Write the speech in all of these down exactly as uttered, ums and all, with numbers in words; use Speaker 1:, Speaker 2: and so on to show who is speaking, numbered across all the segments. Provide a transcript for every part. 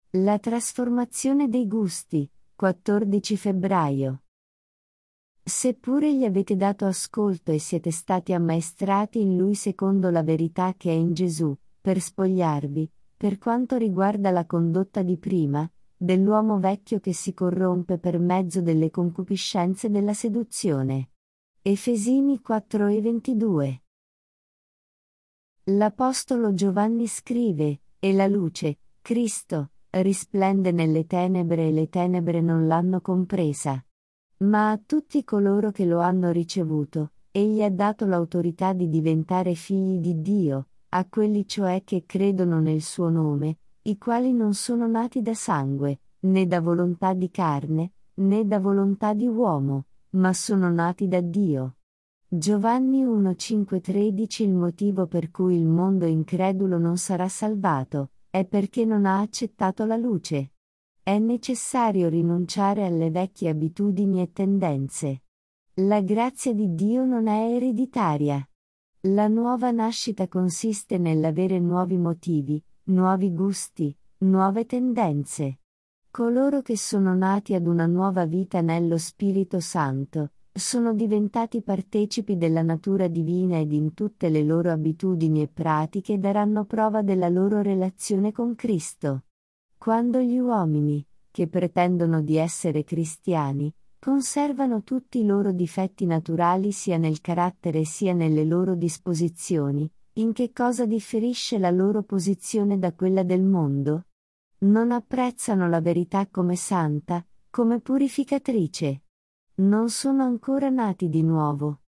Speaker 1: La trasformazione dei gusti, quattordici febbraio. Seppure gli avete dato ascolto e siete stati ammaestrati in Lui secondo la verità che è in Gesù, per spogliarvi, per quanto riguarda la condotta di prima, dell'uomo vecchio che si corrompe per mezzo delle concupiscenze della seduzione. Efesini quattro e ventidue. L'Apostolo Giovanni scrive: «E la luce, Cristo, risplende nelle tenebre e le tenebre non l'hanno compresa. Ma a tutti coloro che lo hanno ricevuto, egli ha dato l'autorità di diventare figli di Dio, a quelli cioè che credono nel suo nome, i quali non sono nati da sangue, né da volontà di carne, né da volontà di uomo, ma sono nati da Dio». Giovanni uno cinque tredici. Il motivo per cui il mondo incredulo non sarà salvato, è perché non ha accettato la luce. È necessario rinunciare alle vecchie abitudini e tendenze. La grazia di Dio non è ereditaria. La nuova nascita consiste nell'avere nuovi motivi, nuovi gusti, nuove tendenze. Coloro che sono nati ad una nuova vita nello Spirito Santo, sono diventati partecipi della natura divina ed in tutte le loro abitudini e pratiche daranno prova della loro relazione con Cristo. Quando gli uomini, che pretendono di essere cristiani, conservano tutti i loro difetti naturali sia nel carattere sia nelle loro disposizioni, in che cosa differisce la loro posizione da quella del mondo? Non apprezzano la verità come santa, come purificatrice. Non sono ancora nati di nuovo.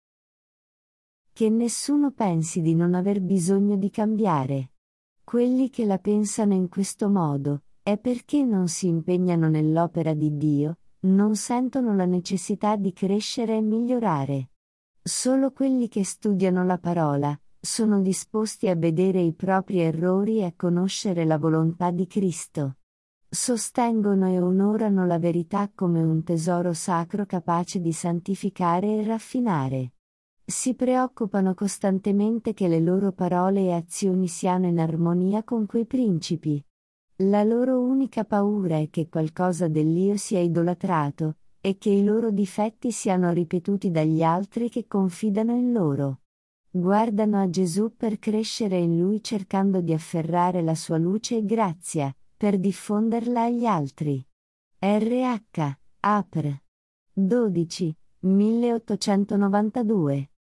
Speaker 1: Che nessuno pensi di non aver bisogno di cambiare. Quelli che la pensano in questo modo, è perché non si impegnano nell'opera di Dio, non sentono la necessità di crescere e migliorare. Solo quelli che studiano la parola, sono disposti a vedere i propri errori e a conoscere la volontà di Cristo. Sostengono e onorano la verità come un tesoro sacro capace di santificare e raffinare. Si preoccupano costantemente che le loro parole e azioni siano in armonia con quei principi. La loro unica paura è che qualcosa dell'Io sia idolatrato, e che i loro difetti siano ripetuti dagli altri che confidano in loro. Guardano a Gesù per crescere in Lui cercando di afferrare la sua luce e grazia, per diffonderla agli altri. R H. Apr. dodici, milleottocentonovantadue